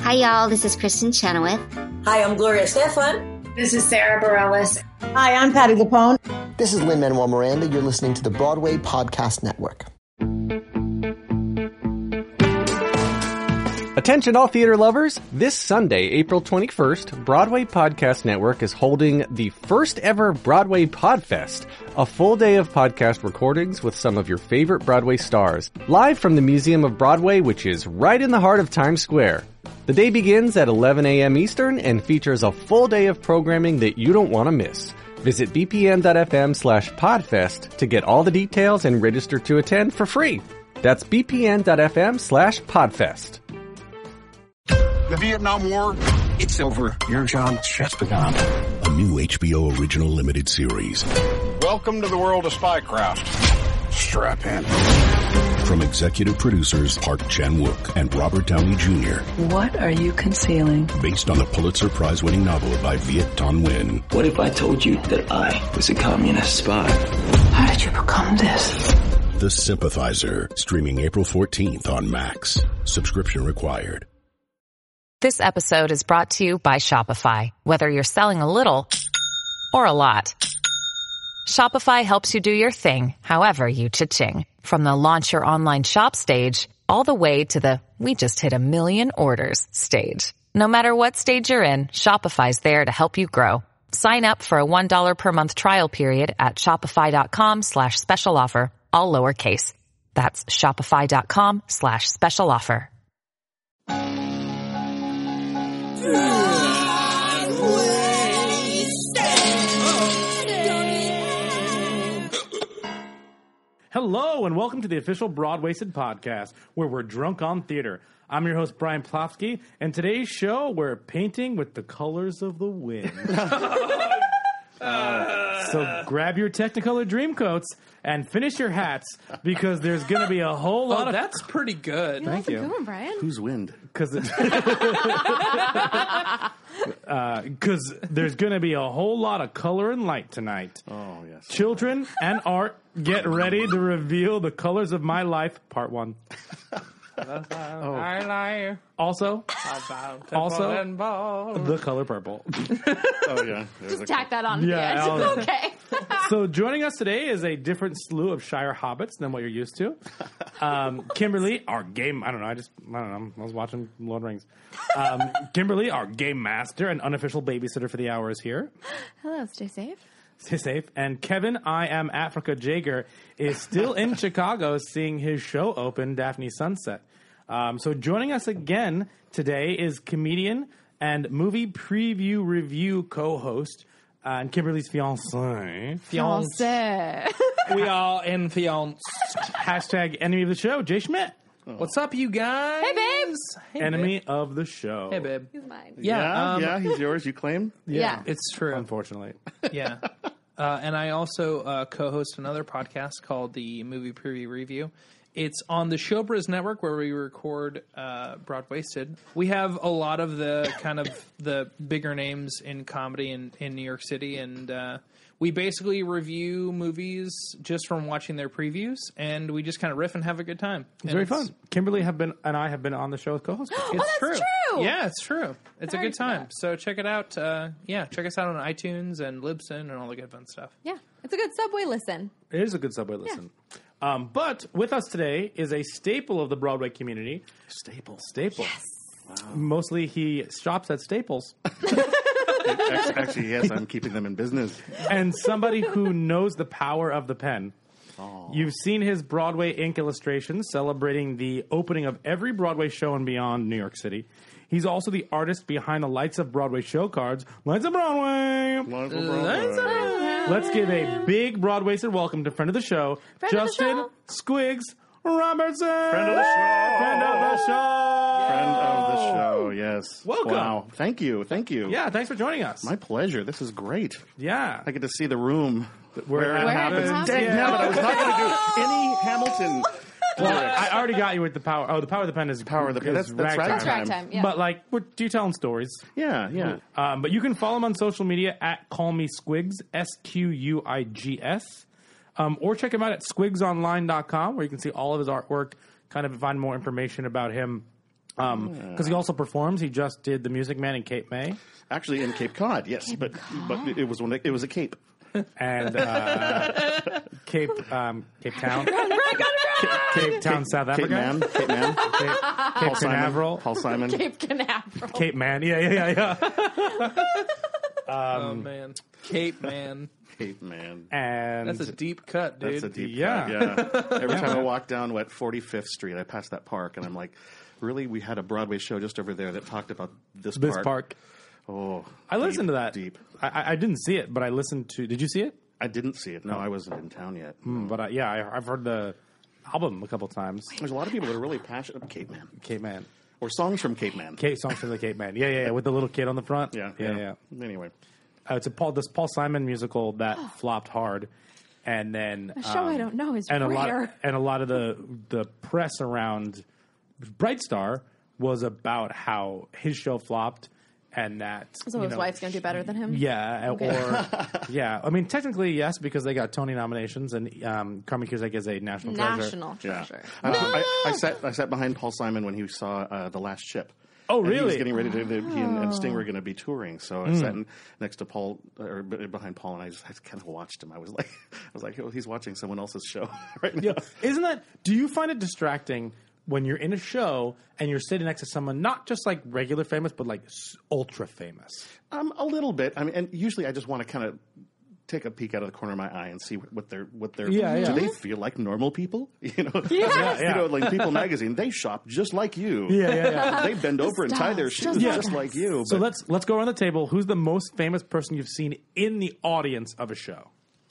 Hi, y'all. This is Kristen Chenoweth. Hi, I'm Gloria Estefan. This is Sarah Bareilles. Hi, I'm Patti LuPone. This is Lin-Manuel Miranda. You're listening to the Broadway Podcast Network. Attention all theater lovers, this Sunday, April 21st, Broadway Podcast Network is holding the first ever Broadway Podfest, a full day of podcast recordings with some of your favorite Broadway stars, live from the Museum of Broadway, which is right in the heart of Times Square. The day begins at 11 a.m. Eastern and features a full day of programming that you don't want to miss. Visit bpn.fm/podfest to get all the details and register to attend for free. That's bpn.fm/podfest. The Vietnam War, it's over. Your job's just begun. A new HBO original limited series. Welcome to the world of spycraft. Strap in. From executive producers Park Chan-wook and Robert Downey Jr. What are you concealing? Based on the Pulitzer Prize-winning novel by Viet Thanh Nguyen. What if I told you that I was a communist spy? How did you become this? The Sympathizer. Streaming April 14th on Max. Subscription required. This episode is brought to you by Shopify. Whether you're selling a little or a lot, Shopify helps you do your thing, however you cha-ching. From the launch your online shop stage, all the way to the we just hit 1 million orders stage. No matter what stage you're in, Shopify's there to help you grow. Sign up for a $1 per month trial period at shopify.com/special offer, all lowercase. That's shopify.com/special offer. Hello and welcome to the official Broadwasted podcast, where we're drunk on theater. I'm your host, Brian Plofsky, and today's show, we're painting with the colors of the wind. So grab your Technicolor Dreamcoats and finish your hats, because there's going to be a whole lot of... That's pretty good. Thank you. Good one, Brian. Who's wind? Because there's going to be a whole lot of color and light tonight. Oh, yes. Children and art, get ready to reveal the colors of my life, part 1. I lie. Also, Also, the color purple. Oh, yeah. Just tack that on. Yeah, Okay. So joining us today is a different slew of Shire hobbits than what you're used to. Kimberly, our game... I don't know. I was watching Lord of the Rings. Kimberly, our game master and unofficial babysitter for the hour, is here. Hello, stay safe. Stay safe. And Kevin, I Am Africa Jager, is still in Chicago seeing his show open, Daphne Sunset. So joining us again today is comedian and movie preview review co-host and Kimberly's fiancé. We are in fiance. Hashtag enemy of the show, Jay Schmidt. What's up, you guys? Hey, babes. Hey, Enemy babe. of the show. Hey, babe. He's mine. Yeah, he's yours, you claim? Yeah. It's true. Unfortunately. Yeah. And I also co-host another podcast called the Movie Preview Review. It's on the Showbiz Network, where we record Broadwasted. We have a lot of the kind of the bigger names in comedy in New York City, and we basically review movies just from watching their previews, and we just kind of riff and have a good time. It's very fun. Kimberly and I have been on the show as co-hosts. It's true. Yeah, it's true. It's a good time. So check it out. Check us out on iTunes and Libsyn and all the good fun stuff. Yeah. It's a good subway listen. It is a good subway listen. But with us today is a staple of the Broadway community. Staple. Yes. Wow. Mostly he shops at Staples. Actually, yes, I'm keeping them in business. And somebody who knows the power of the pen. Oh. You've seen his Broadway ink illustrations celebrating the opening of every Broadway show and beyond New York City. He's also the artist behind the Lights of Broadway show cards. Lights of Broadway! Let's give a big Broadwasted welcome to friend of the show, Justin Squigs Robertson! Friend of the show! Friend of the show! Friend of the show, yes. Welcome. Wow. Thank you. Yeah, thanks for joining us. My pleasure. This is great. Yeah. I get to see the room where it happens. Dang, Yeah. I was not going to do any Hamilton. Well, I already got you with the power. Oh, the power of the pen is Power of the pen. That's ragtime. Yeah. But like, you're telling stories. Yeah. But you can follow him on social media at Call Me Squigs, SQUIGS, or check him out at squigsonline.com, where you can see all of his artwork, kind of find more information about him. Because he also performs. He just did The Music Man in Cape May. Actually, in Cape Cod, yes, but it was it was a Cape. And Cape Town, Cape Town, South Africa, Cape Canaveral, Paul Simon, Cape Canaveral, Cape Man, yeah. Oh man, Cape Man. Cape Man. And that's a deep cut, dude. That's a deep cut, yeah. Every time I walk down 45th Street, I pass that park, and I'm like, really? We had a Broadway show just over there that talked about this park. Oh, I listened to that. Deep. I didn't see it, but I listened to. Did you see it? I didn't see it. No, I wasn't in town yet. But I've heard the album a couple times. There's a lot of people that are really passionate about Cape Man. Cape Man. Or songs from Cape Man. Songs from the Cape Man. Yeah, with the little kid on the front. Yeah. Anyway. It's this Paul Simon musical that flopped hard. And then a show I don't know is and rare. A lot of the press around Bright Star was about how his show flopped. And that so his wife's going to do better than him. Yeah, okay. Or yeah. I mean, technically yes, because they got Tony nominations, and Carmen Cusack is a national treasure. Yeah. I sat behind Paul Simon when he saw The Last Ship. Oh, and really? He was getting ready to. He and Sting were going to be touring, so I sat next to Paul, or behind Paul, and I kind of watched him. I was like, oh, he's watching someone else's show right now. Yeah. Do you find it distracting when you're in a show and you're sitting next to someone not just like regular famous, but like ultra famous? A little bit. I mean, and usually I just want to kind of take a peek out of the corner of my eye and see what they're. Yeah. Do they feel like normal people? You know, yes. You know, like People Magazine, they shop just like you. Yeah. They bend over and tie their shoes just like you. So let's go around the table. Who's the most famous person you've seen in the audience of a show?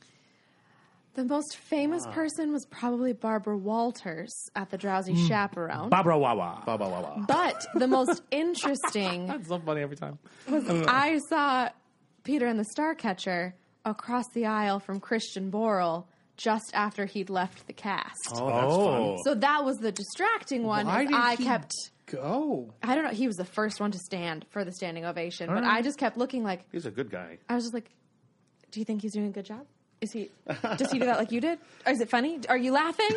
The most famous person was probably Barbara Walters at the Drowsy Chaperone. Barbara Wawa. But the most interesting That's so funny every time. was I saw Peter and the Starcatcher across the aisle from Christian Borle just after he'd left the cast. Oh, that's fun. So that was the distracting one. Why did I he kept go? I don't know. He was the first one to stand for the standing ovation, but I just kept looking like He's a good guy. I was just like, do you think he's doing a good job? Does he do that like you did? Or is it funny? Are you laughing?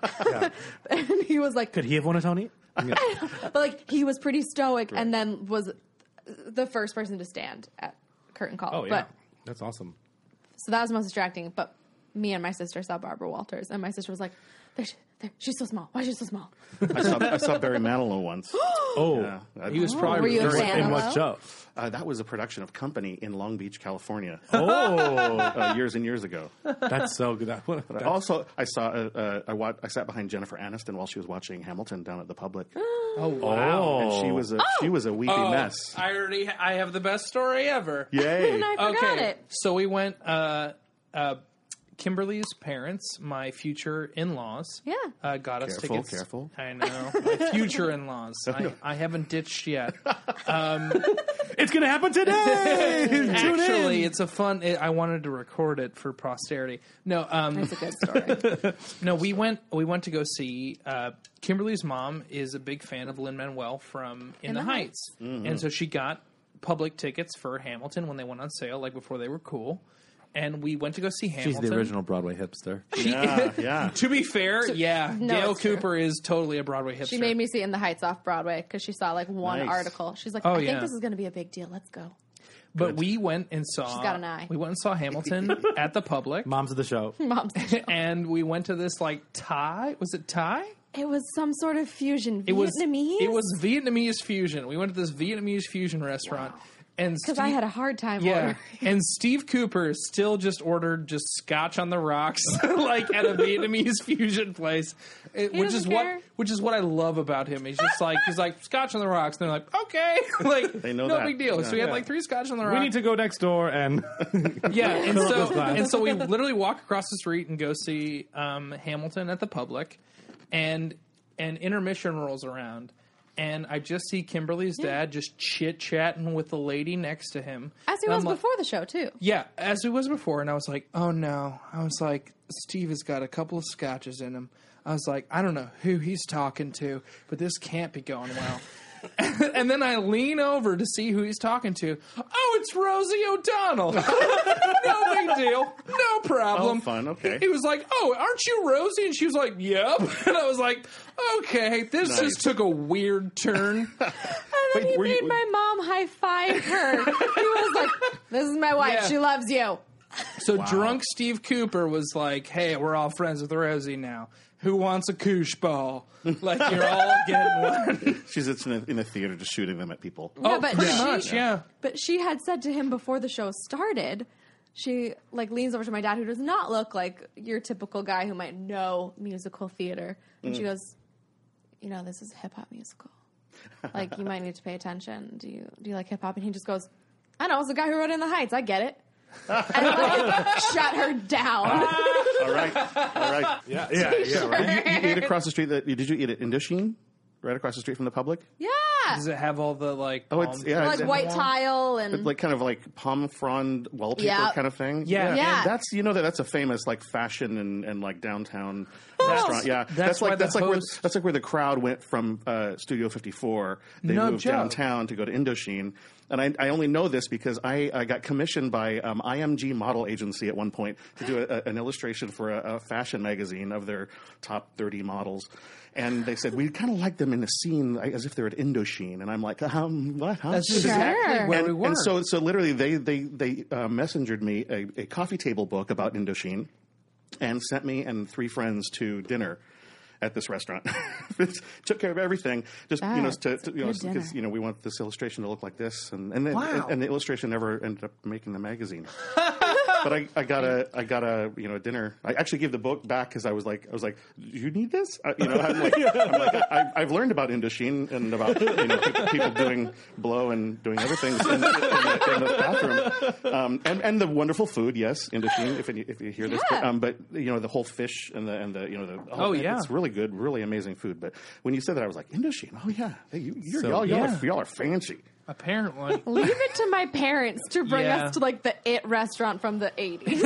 And he was like, could he have won a Tony? But like he was pretty stoic, and then was the first person to stand at curtain call. Oh yeah, but, that's awesome. So that was most distracting. But me and my sister saw Barbara Walters, and my sister was like, she's so small. Why is she so small? I saw Barry Manilow once. Oh, yeah. He was probably Were you a fan in of what Lowe? show? That was a production of Company in Long Beach, California. Oh, Years and years ago. that's so good. I saw. I sat behind Jennifer Aniston while she was watching Hamilton down at the Public. Oh wow! And she was a weepy mess. I have the best story ever. Yay! And I forgot it. So we went. Kimberly's parents, my future in-laws, got us tickets. Careful. I know, my future in-laws. I haven't ditched yet. It's going to happen today. Actually, it's a fun. I wanted to record it for posterity. No, That's a good story. no, we went to go see. Kimberly's mom is a big fan of Lin-Manuel from In the Heights, and so she got public tickets for Hamilton when they went on sale, like before they were cool. And we went to go see Hamilton. She's the original Broadway hipster. Yeah. To be fair, No, Gail it's true. Cooper is totally a Broadway hipster. She made me see In the Heights off Broadway because she saw like one Nice. article. She's like, Oh, I yeah. think this is going to be a big deal. Let's go. But we went and saw. She's got an eye. We went and saw Hamilton at the Public, Moms of the show. Mom's and we went to this like Thai. Was it Thai? It was some sort of fusion. Vietnamese? It was Vietnamese fusion. We went to this Vietnamese fusion restaurant. And Because I had a hard time ordering. And Steve Cooper still just ordered just scotch on the rocks, like at a Vietnamese fusion place, which is what I love about him. He's like scotch on the rocks, and they're like, okay, like They know no that. big deal. Yeah. So we had like 3 scotch on the rocks. We need to go next door and and so we literally walk across the street and go see Hamilton at the Public, and intermission rolls around. And I just see Kimberly's dad just chit-chatting with the lady next to him. As he was before the show, too. Yeah, as he was before. And I was like, oh, no. I was like, Steve has got a couple of scotches in him. I was like, I don't know who he's talking to, but this can't be going well. And then I lean over to see who he's talking to. Oh, it's Rosie O'Donnell. No big deal. No problem. Oh, fun. Okay. He was like, oh, aren't you Rosie? And she was like, yep. And I was like, okay, this just took a weird turn. And then he made my mom high five her. He was like, this is my wife. Yeah. She loves you. So drunk Steve Cooper was like, hey, we're all friends with Rosie now. Who wants a koosh ball? Like, you're all getting one. She's in a theater just shooting them at people. Yeah, but pretty she, much, yeah. But she had said to him before the show started, she like leans over to my dad, who does not look like your typical guy who might know musical theater, and she goes, "You know, this is a hip hop musical. Like, you might need to pay attention. Do you like hip hop?" And he just goes, "I know, it's the guy who wrote In the Heights. I get it." And like shut her down. All right. Yeah, right. You ate across the street. Did you eat at Indochine? Right across the street from the Public? Yeah. Does it have all the like? Like white tile and like kind of like palm frond wallpaper kind of thing. Yeah. And that's a famous like fashion and like downtown restaurant. Yeah, that's like where the crowd went from Studio 54. They moved downtown to go to Indochine. And I only know this because I got commissioned by IMG Model Agency at one point to do an illustration for a fashion magazine of their top 30 models. And they said, we kind of like them in the scene as if they're at Indochine. And I'm like, what? Huh? That's exactly where we were. And so literally they messengered me a coffee table book about Indochine and sent me and 3 friends to dinner at this restaurant. Took care of everything. Just because we want this illustration to look like this, and the illustration never ended up making the magazine. But I got a dinner. I actually gave the book back because I was like, you need this? I've learned about Indochine and about people doing blow and doing other things in the bathroom, and the wonderful food. Yes, Indochine. If you hear this, but the whole fish and it's really good, really amazing food. But when you said that, I was like, Indochine. Oh yeah, y'all are fancy. Apparently. Leave it to my parents to bring us to like the It restaurant from the 80s.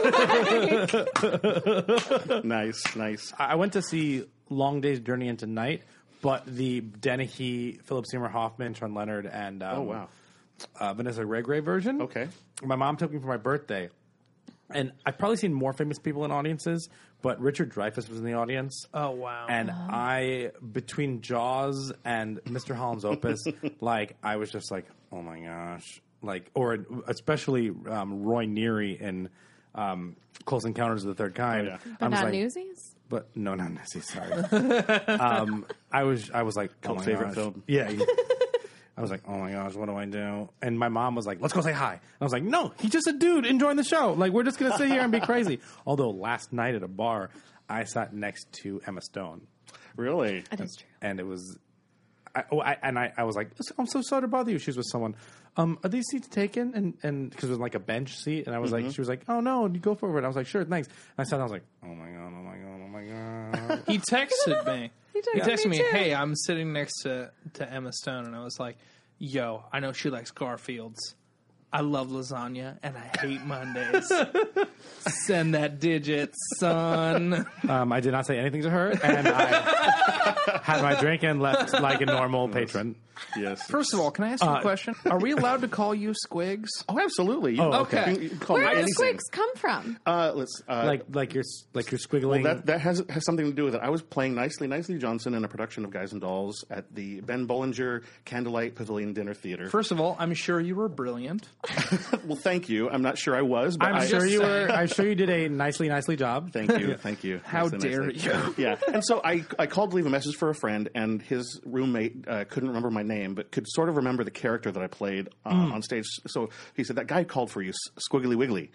Nice. I went to see Long Day's Journey into Night, but the Dennehy, Philip Seymour Hoffman, Sean Leonard, and Vanessa Redgrave version. Okay. My mom took me for my birthday. And I've probably seen more famous people in audiences, but Richard Dreyfuss was in the audience. Oh, wow. And I, between Jaws and Mr. Holland's Opus, I was just like, oh my gosh. Or especially Roy Neary in Close Encounters of the Third Kind. Oh, yeah. But not Newsies? But no, not Newsies, sorry. I was like, cult favorite film. Yeah. I was like, oh my gosh, what do I do? And my mom was like, let's go say hi. And I was like, no, he's just a dude enjoying the show. We're just going to sit here and be crazy. Although last night at a bar, I sat next to Emma Stone. Really? That is true. And it was, I was like, I'm so sorry to bother you. She was with someone. Are these seats taken? And because it was like a bench seat. And I was like, she was like, oh no, you go for it. And I was like, sure, thanks. And I sat down, I was like, oh my God. He texted me. He texted me, too. hey, I'm sitting next to Emma Stone, and I was like, yo, I know she likes Garfield's. I love lasagna, and I hate Mondays. Send that digit, son. I did not say anything to her, and I had my drink and left like a normal patron. Yes. First of all, can I ask you a question? Are we allowed to call you Squigs? Oh, absolutely. Okay. You can call Where me do anything. Squigs come from? Like you're squiggling. Well, that has something to do with it. I was playing Nicely Johnson in a production of Guys and Dolls at the Ben Bollinger Candlelight Pavilion Dinner Theater. First of all, I'm sure you were brilliant. Well, thank you. I'm not sure I was, but I'm sure you were. I'm sure you did a nicely job. Thank you. How dare you? Yeah. And so I called to leave a message for a friend, and his roommate couldn't remember my name, but could sort of remember the character that I played on stage. So he said, that guy called for you, Squiggly Wiggly.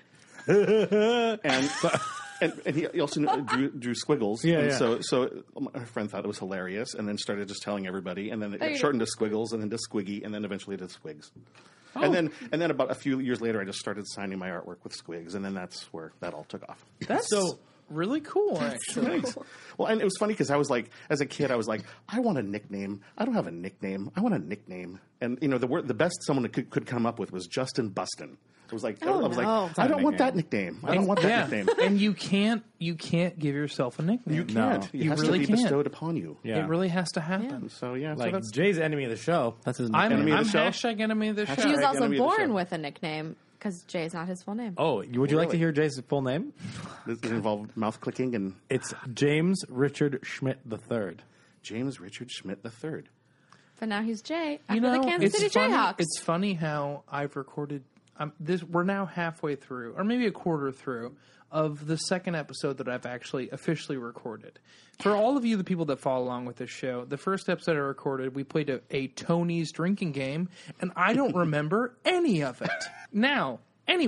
And he also drew squiggles. Yeah, and so my friend thought it was hilarious, and then started just telling everybody, and then it got shortened to Squiggles, and then to Squiggy, and then eventually to Squigs. Oh. And then about a few years later, I just started signing my artwork with Squigs, and then that's where that all took off. So really cool, actually. Nice. Well, and it was funny because I was like, as a kid, I was like, I want a nickname. I don't have a nickname. I want a nickname. And the best someone could come up with was Justin Bustin. It was like, I was like, I don't want that nickname. I don't want that nickname. And you can't give yourself a nickname. You can't. It has to be bestowed upon you. Yeah. It really has to happen. So yeah, like so that's Jay's enemy of the show. That's his nickname. I'm hashtag enemy of the show. He was also born with a nickname because Jay is not his full name. Oh, would you like to hear Jay's full name? Does it involve mouth clicking and? It's James Richard Schmidt III. James Richard Schmidt III. But now he's Jay after the Kansas City Jayhawks. It's funny how I've recorded. We're now halfway through, or maybe a quarter through, of the second episode that I've actually officially recorded. For all of you, the people that follow along with this show, the first episode I recorded, we played a Tony's drinking game, and I don't remember any of it. Now, I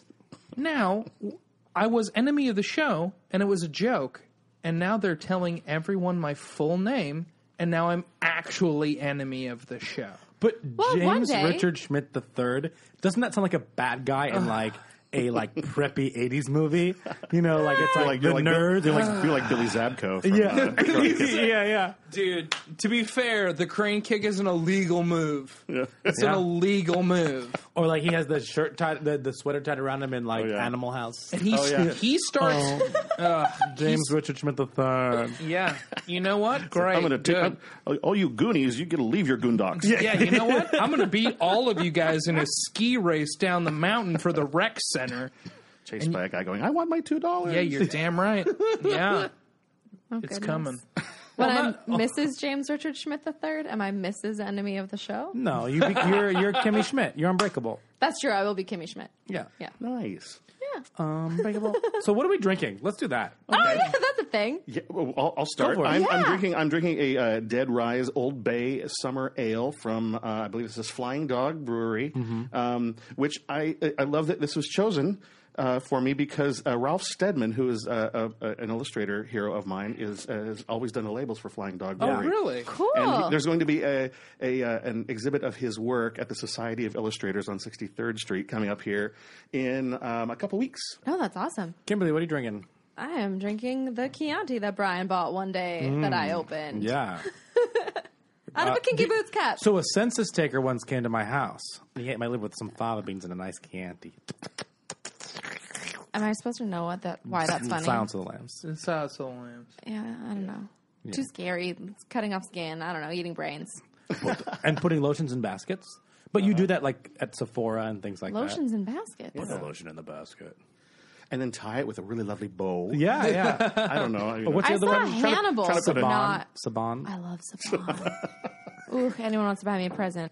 was enemy of the show, and it was a joke, and now they're telling everyone my full name, and now I'm actually enemy of the show. But James Richard Schmidt III, doesn't that sound like a bad guy in like a preppy 80s movie? You know, like it's like the nerds. You're like Billy Zabko. From, yeah. Dude, to be fair, the crane kick is an illegal move. Yeah. It's an illegal move. Or like he has the shirt tied, the sweater tied around him in Animal House. And he starts... James Richard Schmidt III. Yeah. You know what? Great. I'm going to all you Goonies, you get to leave your Goondocks. Yeah, you know what? I'm going to beat all of you guys in a ski race down the mountain for the rec center. Chased by a guy going, I want my $2. Yeah, you're damn right. Yeah. Oh, it's coming. When I'm Mrs. James Richard Schmidt III, am I Mrs. Enemy of the show? No, you're Kimmy Schmidt. You're unbreakable. That's true. I will be Kimmy Schmidt. Yeah. Nice. Yeah. Unbreakable. So what are we drinking? Let's do that. Okay. Oh yeah, that's a thing. Yeah, well, I'll start. I'm drinking a Dead Rise Old Bay Summer Ale from I believe this is Flying Dog Brewery, which I love that this was chosen. For me, because Ralph Steadman, who is an illustrator hero of mine, has always done the labels for Flying Dog Brewery. Oh, really? Cool. And there's going to be an exhibit of his work at the Society of Illustrators on 63rd Street coming up here in a couple weeks. Oh, that's awesome. Kimberly, what are you drinking? I am drinking the Chianti that Brian bought one day that I opened. Yeah. Out of a Kinky Boots cup. So a census taker once came to my house. He ate my live with some fava beans and a nice Chianti. Am I supposed to know why that's funny? Silence of the Lambs. Silence of the Lambs. Yeah, I don't know. Yeah. Too scary. It's cutting off skin. I don't know. Eating brains. And putting lotions in baskets. But you do that like at Sephora and things like lotions in baskets. Put the lotion in the basket. And then tie it with a really lovely bow. Yeah. I don't know. What's the other one? Hannibal. Saban. I love Saban. Ooh, anyone wants to buy me a present?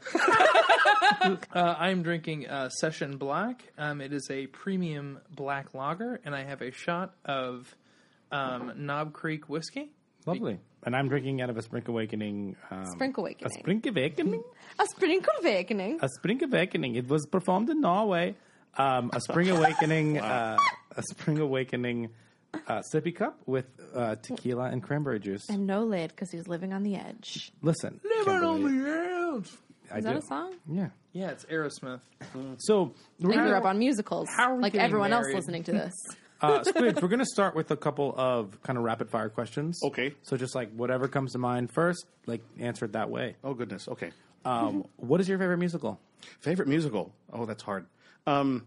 I'm drinking Session Black. It is a premium black lager, and I have a shot of Knob Creek whiskey. Lovely. And I'm drinking out of a Sprink Awakening. Sprink Awakening. A Sprink Awakening? A Sprink Awakening. A Sprink Awakening. It was performed in Norway. A Spring Awakening. A Spring Awakening sippy cup with tequila and cranberry juice. And no lid because he was living on the edge. Listen. Living on the edge. Is that a song? Yeah. Yeah, it's Aerosmith. So I grew up on musicals, like everyone else married? listening to this. Squids, we're going to start with a couple of kind of rapid fire questions. Okay. So just like whatever comes to mind first, like answer it that way. Oh, goodness. Okay. What is your favorite musical? Favorite musical? Oh, that's hard. I'm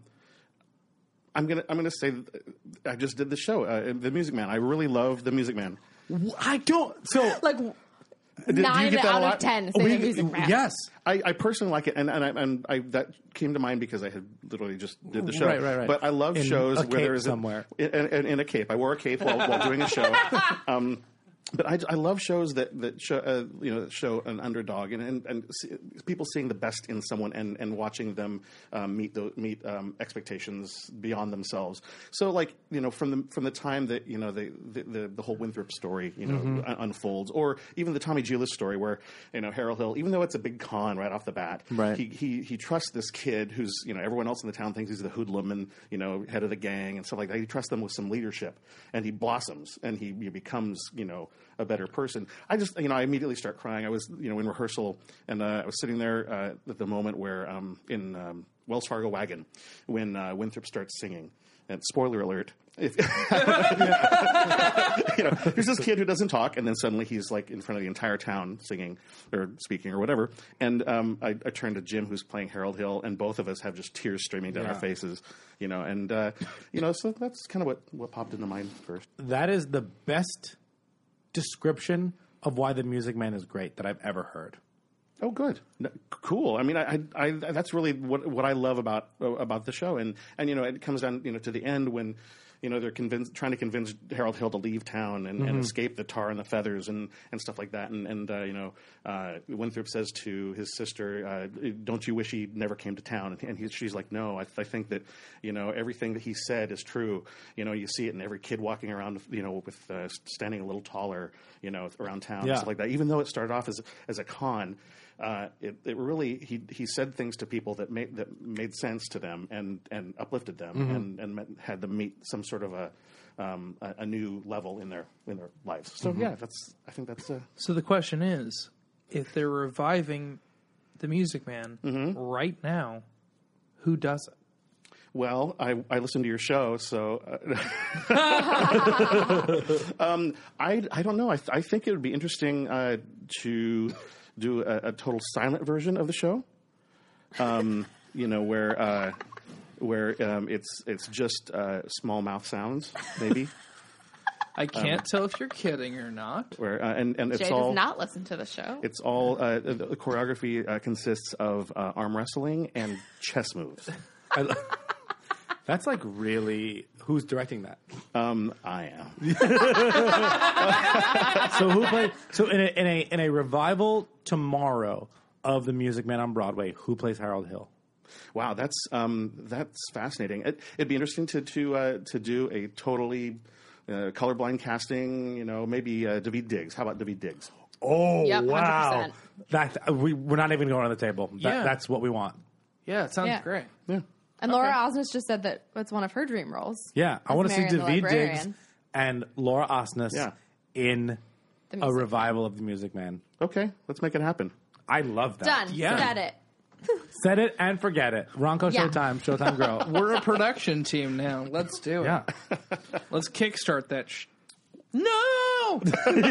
gonna say I just did the show, The Music Man. I really love The Music Man. I don't. So like. 9 out of 10 say The Music Man. Yes, I personally like it, and I that came to mind because I had literally just did the show. Right. But I love shows where there is somewhere in a cape. I wore a cape while doing a show. But I love shows that show an underdog and people seeing the best in someone and watching them meet expectations beyond themselves. So from the time that the whole Winthrop story unfolds, or even the Tommy Gillis story where Harold Hill, even though it's a big con right off the bat, right. he trusts this kid who's everyone else in the town thinks he's the hoodlum and head of the gang and stuff like that. He trusts them with some leadership, and he blossoms and he becomes a better person. I just, I immediately start crying. I was, in rehearsal, and I was sitting there at the moment where in Wells Fargo Wagon when Winthrop starts singing. And spoiler alert. If, there's this kid who doesn't talk, and then suddenly he's like in front of the entire town singing or speaking or whatever. And I turn to Jim, who's playing Harold Hill, and both of us have just tears streaming down our faces. So that's kind of what popped into mind first. That is the best description of why The Music Man is great that I've ever heard. Oh, good, cool. I mean, I that's really what I love about the show, and it comes down to the end when they're trying to convince Harold Hill to leave town and escape the tar and the feathers and stuff like that, and Winthrop says to his sister, "Don't you wish he never came to town?" And she's like, "No, I think that everything that he said is true. You see it in every kid walking around, with standing a little taller, around town and stuff like that. Even though it started off as a con." It really he said things to people that made sense to them and uplifted them and had them meet some sort of a new level in their lives. So I think that's. So the question is, if they're reviving The Music Man right now, who does it? Well, I listened to your show, so I don't know. I think it would be interesting to do a total silent version of the show, where it's just small mouth sounds, maybe. I can't tell if you're kidding or not. Where and it's Jay all does not listen to the show. It's all the choreography consists of arm wrestling and chess moves. That's like really who's directing that? I am. So who plays? So in a revival tomorrow of The Music Man on Broadway, who plays Harold Hill? Wow, that's fascinating. It'd be interesting to do a totally colorblind casting. Maybe Daveed Diggs. How about Daveed Diggs? Oh, yep, wow! 100%. We're not even going on the table. That's what we want. Yeah, it sounds great. Yeah. And Laura Osnes just said that it's one of her dream roles. Yeah, I want to see Marian the Daveed Diggs librarian. and Laura Osnes in a revival of The Music Man. Okay, let's make it happen. I love that. Done. Yeah. Said it. Set it and forget it. Ronco Yeah. Showtime Girl. We're a production team now. Let's do it. Yeah. Let's kickstart that. No.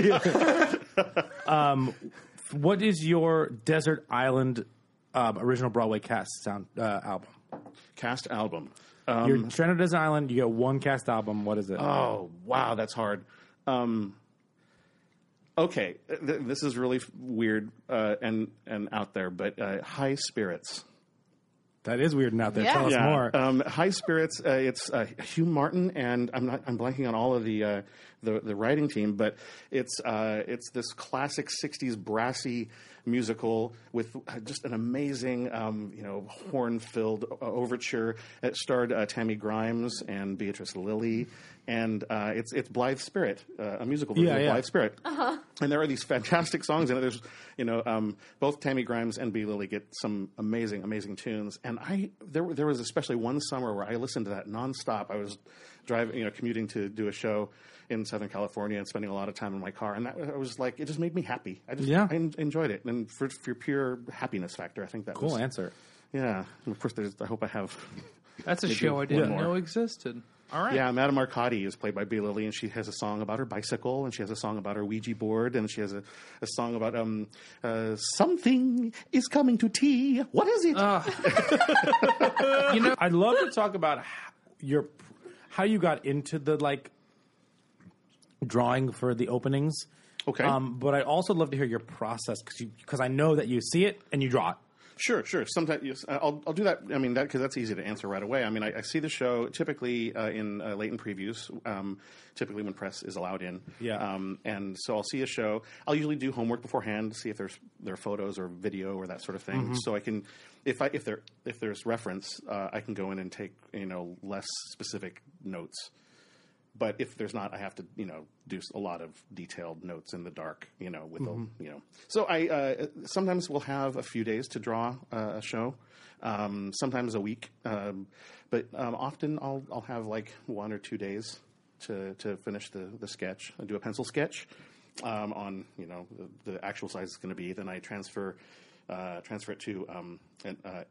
What is your Desert Island original Broadway cast album? Cast album. You're stranded on Desert Island. You get one cast album. What is it? Oh, wow, that's hard. Okay, this is really weird and out there, but High Spirits. That is weird and out there. Yeah. Tell us more. High Spirits. It's Hugh Martin, and I'm blanking on all of the writing team, but it's this classic '60s brassy musical with just an amazing horn-filled overture. It starred Tammy Grimes and Beatrice Lilly, and it's Blithe Spirit, a musical version of Blithe Spirit. Uh-huh. And there are these fantastic songs in it. There's both Tammy Grimes and Bea Lilly get some amazing tunes. And there was especially one summer where I listened to that nonstop. I was driving, commuting to do a show in Southern California and spending a lot of time in my car, and I was like, it just made me happy. I enjoyed it, and for pure happiness factor, I think that was cool answer. Yeah, and of course, I hope I have. That's a show I didn't know existed. All right. Yeah, Madame Arcadi is played by Bea Lilly, and she has a song about her bicycle, and she has a song about her Ouija board, and she has a song about something is coming to tea. What is it? I'd love to talk about how you got into the drawing for the openings. Okay. But I'd also love to hear your process because I know that you see it and you draw it. Sure. Sometimes I'll do that. I mean, because that's easy to answer right away. I mean, I see the show typically in latent previews, typically when press is allowed in. Yeah. And so I'll see a show. I'll usually do homework beforehand to see if there are photos or video or that sort of thing. Mm-hmm. So I can, if there's reference, I can go in and take less specific notes. But if there's not, I have to, do a lot of detailed notes in the dark, with So I sometimes will have a few days to draw a show, sometimes a week, but often I'll have 1 or 2 days to finish the sketch. I do a pencil sketch on the actual size it's going to be. Then I transfer it to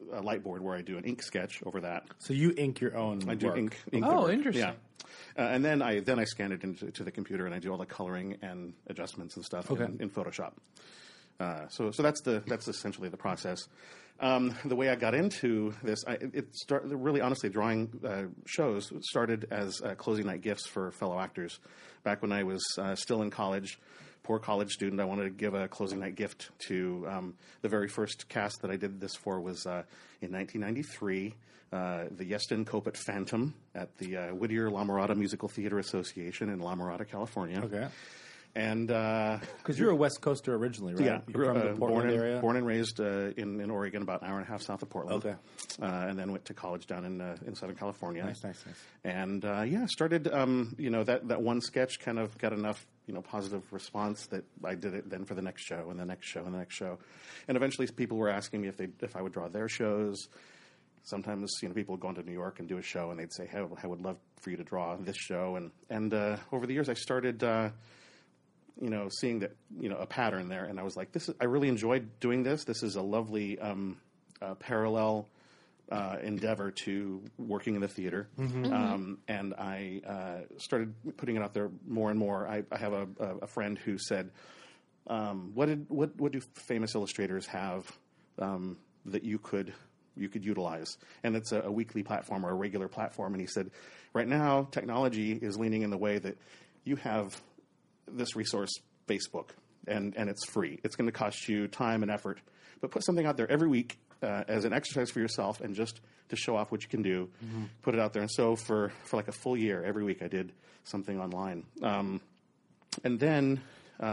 a light board where I do an ink sketch over that. So you ink your own I do work. ink Oh, work. interesting. Yeah. And then I scan it into the computer and I do all the coloring and adjustments and stuff in Photoshop. So that's essentially the process. The way I got into this, really honestly, drawing shows started as closing night gifts for fellow actors. Back when I was still in college, poor college student, I wanted to give a closing night gift to the very first cast that I did this for was in 1993. The Yeston Copet Phantom at the Whittier La Mirada Musical Theater Association in La Mirada, California. Okay. And because you're a West Coaster originally, right? Yeah, you're from the Portland area. Born and raised in Oregon, about an hour and a half south of Portland. Okay. And then went to college down in Southern California. Nice. And started. That one sketch kind of got enough positive response that I did it then for the next show and the next show and the next show, and eventually people were asking me if I would draw their shows. Sometimes people would go into New York and do a show and they'd say, "Hey, I would love for you to draw this show." And over the years I started. Seeing that, a pattern there. And I was like, I really enjoyed doing this. This is a lovely parallel endeavor to working in the theater. Mm-hmm. And I started putting it out there more and more. I have a friend who said, what do famous illustrators have that you could utilize? And it's a weekly platform or a regular platform. And he said, right now, technology is leaning in the way that you have this resource, Facebook, and it's free. It's going to cost you time and effort, but put something out there every week as an exercise for yourself and just to show off what you can do. Mm-hmm. Put it out there. And so for like a full year, every week I did something online. And then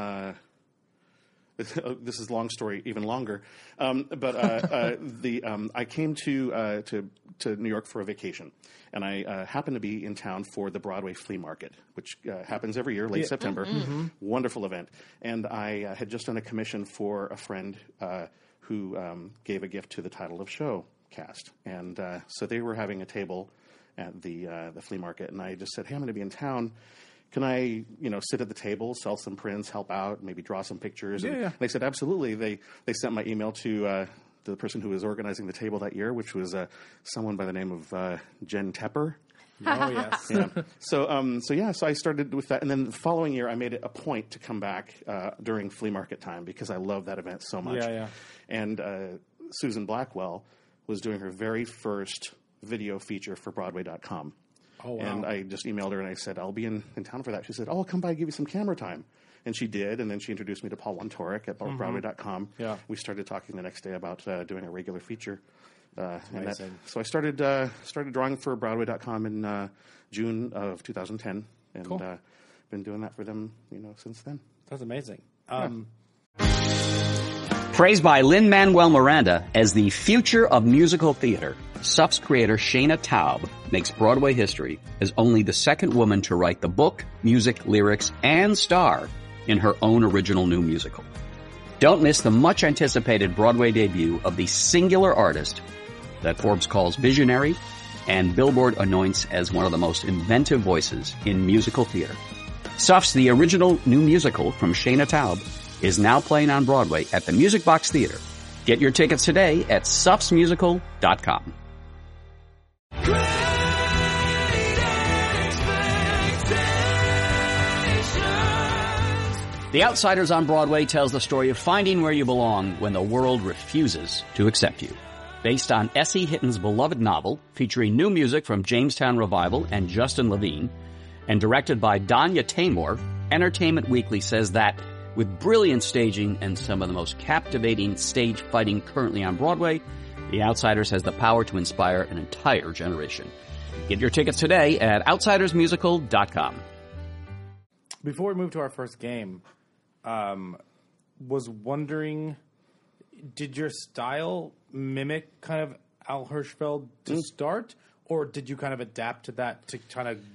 this is a long story, even longer. But I came to New York for a vacation, and I happened to be in town for the Broadway Flea Market, which happens every year, late September. Mm-hmm. Wonderful event. And I had just done a commission for a friend who gave a gift to the Title of Show cast, and so they were having a table at the flea market, and I just said, "Hey, I'm going to be in town. Can I, sit at the table, sell some prints, help out, maybe draw some pictures?" And they said, absolutely. They sent my email to the person who was organizing the table that year, which was someone by the name of Jen Tepper. Oh, yes. Yeah. So I started with that. And then the following year, I made it a point to come back during flea market time because I love that event so much. Yeah. And Susan Blackwell was doing her very first video feature for Broadway.com. Oh, wow. And I just emailed her and I said, I'll be in town for that. She said, I'll come by and give you some camera time. And she did. And then she introduced me to Paul Wontorek at Broadway.com. Yeah. We started talking the next day about doing a regular feature. So I started drawing for Broadway.com in June of 2010. And cool. Been doing that for them, since then. That's amazing. Praised by Lin-Manuel Miranda as the future of musical theater, SUF's creator Shana Taub makes Broadway history as only the second woman to write the book, music, lyrics, and star in her own original new musical. Don't miss the much-anticipated Broadway debut of the singular artist that Forbes calls visionary and Billboard anoints as one of the most inventive voices in musical theater. SUF's The Original New Musical from Shana Taub is now playing on Broadway at the Music Box Theater. Get your tickets today at sufsmusical.com. The Outsiders on Broadway tells the story of finding where you belong when the world refuses to accept you. Based on S.E. Hitton's beloved novel, featuring new music from Jamestown Revival and Justin Levine, and directed by Danya Taymor, Entertainment Weekly says that with brilliant staging and some of the most captivating stage fighting currently on Broadway, The Outsiders has the power to inspire an entire generation. Get your tickets today at outsidersmusical.com. Before we move to our first game, was wondering, did your style mimic kind of Al Hirschfeld to start, or did you kind of adapt to that to kind of,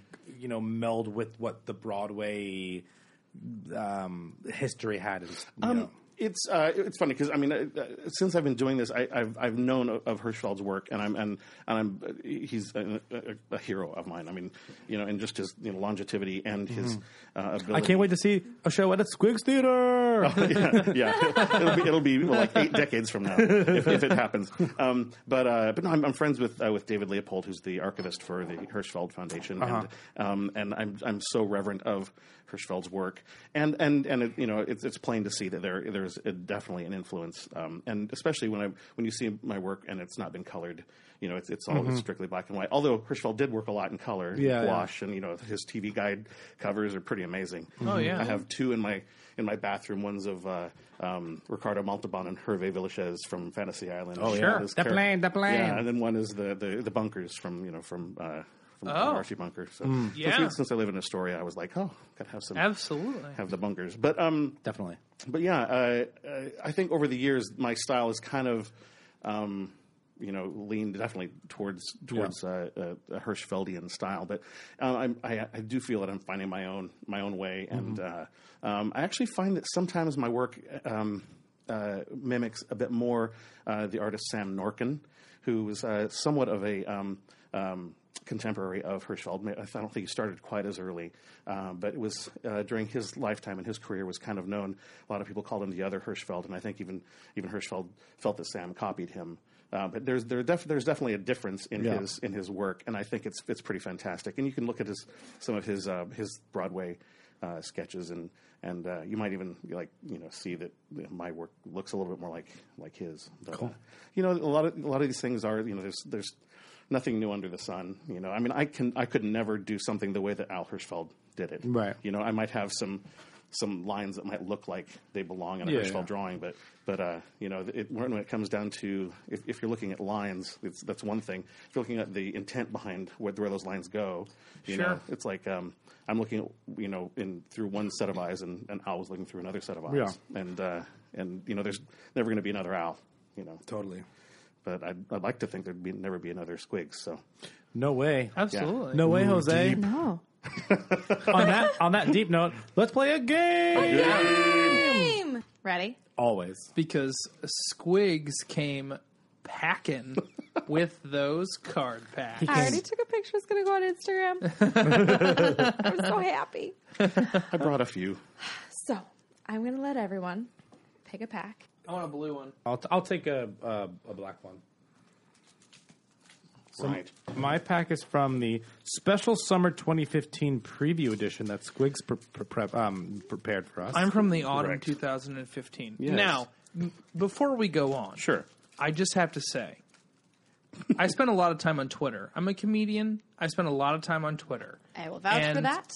meld with what the Broadway history had? It's funny because I mean since I've been doing this, I've known of Hirschfeld's work, and he's a hero of mine. I mean, and just his longevity and his ability. I can't wait to see a show at a Squigs Theater. Yeah. It'll be like 8 decades from now if it happens. But no, I'm friends with David Leopold, who's the archivist for the Hirschfeld Foundation, and I'm so reverent of Hirschfeld's work, and it's plain to see that there's definitely an influence, and especially when you see my work and it's not been colored, it's all strictly black and white. Although Hirschfeld did work a lot in color, gouache, and his TV guide covers are pretty amazing. Oh yeah, I have 2 in my bathroom. One's of Ricardo Montalban and Hervé Villachez from Fantasy Island. Oh yeah, the plane. Yeah, and then one is the bunkers from Archie Bunker. So since I live in Astoria, I was like, gotta have some. Absolutely. Have the bunkers. But definitely. But yeah, I think over the years my style is kind of leaned definitely towards a Hirschfeldian style. But I do feel that I'm finding my own way, and I actually find that sometimes my work mimics a bit more the artist Sam Norkin, who was somewhat of a contemporary of Hirschfeld. I don't think he started quite as early, but it was during his lifetime and his career was kind of known. A lot of people called him the other Hirschfeld, and I think even Hirschfeld felt that Sam copied him. But there's definitely a difference in his work, and I think it's pretty fantastic. And you can look at some of his Broadway sketches, and you might even see that my work looks a little bit more like his. But, cool. A lot of these things are there's nothing new under the sun. I mean, I could never do something the way that Al Hirschfeld did it. Right. I might have some lines that might look like they belong in a Hirschfeld drawing, but when it comes down to if you're looking at lines, that's one thing. If you're looking at the intent behind where those lines go, it's like I'm looking at through one set of eyes, and Al was looking through another set of eyes, and there's never going to be another Al. Totally. But I'd like to think there'd never be another Squigs. So no way, absolutely, no way, Jose. Deep. No. on that deep note, let's play a game. Ready? Always. Because Squigs came packing with those card packs. I already took a picture. It's going to go on Instagram. I'm so happy. I brought a few. So I'm going to let everyone pick a pack. I want a blue one. I'll take a black one. So right. My pack is from the special summer 2015 preview edition that Squigs prepared for us. I'm from the autumn 2015. Yes. Now, before we go on, sure, I just have to say, I spend a lot of time on Twitter. I'm a comedian. I spend a lot of time on Twitter. I will vouch for that.